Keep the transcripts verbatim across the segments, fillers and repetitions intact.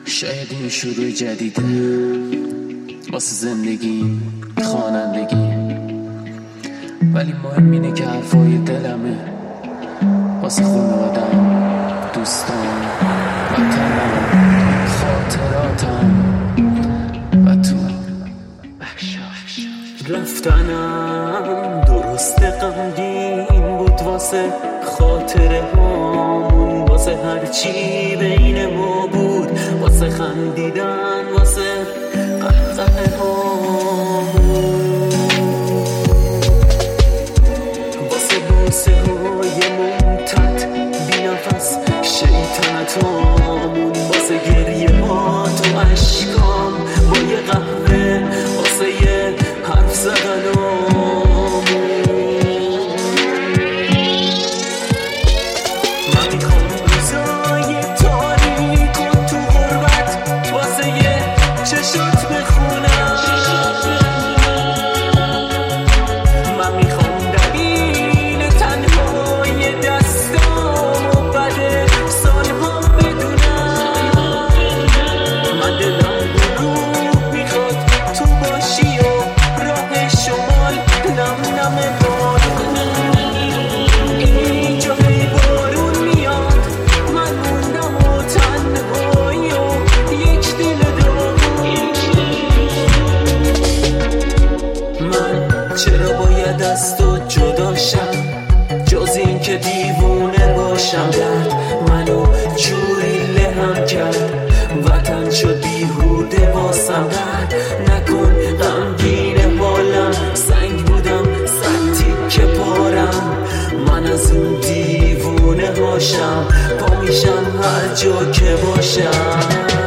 شاید این شروع جدیده واسه زندگیم، خوانندگیم، ولی مهم اینه که حرفای دلمه واسه خانوادم، دوستان، وطنم، خاطراتم و تو. رفتنم درست غمگین بود واسه خاطره هامون، واسه هرچی بین ما بود، واسه خندیدن، واسه قهقه هامون، واسه بوسه های ممتد بی نفس شیطنت هامون، واسه گریه ها تو عشقام با یه قهوه، واسه یه حرف زدن چرا باید از تو جدا شم جز این که دیوونه باشم؟ درد منو جوری لهم کرد، وطن شد بیهوده واسم. درد نکن غمگین حالم، سنگ بودم سطی که پارم، من از اون دیوونه هاشم، پا میشم هر جا که باشم.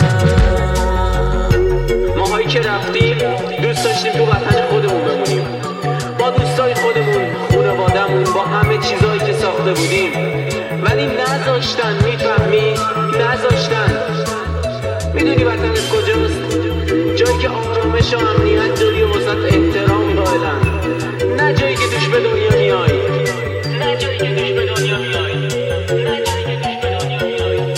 ماهایی که رفتیم دوست داشتیم تو وطن خودمون بمونیم، با دوستای خودمون، خانوادمون، با همه چیزایی که ساخته بودیم، ولی نذاشتن. میفهمی؟ نذاشتن. میدونی وطنت کجاست؟ جایی که آرامش و امنیت داری و واسط احترام قائلن، نه جایی که توش به دنیا میای، نه جایی که توش به دنیا میای، نه جایی که توش به دنیا میای.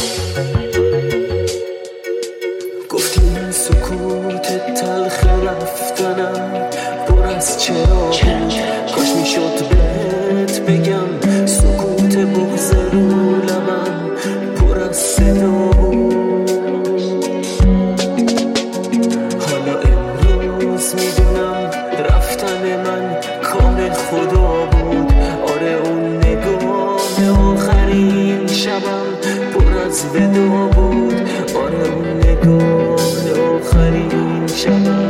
گفتیم سکوت تلخ رفتنم پر از چرا، کاش میشد بهت بگم سکوت بغض رو لبم پر از صدا بود. حالا امروز میدونم رفتن من کار خدا بود. آره اون نگاه آخرین شبم پر از ودا بود. آره اون نگاه آخرین شبم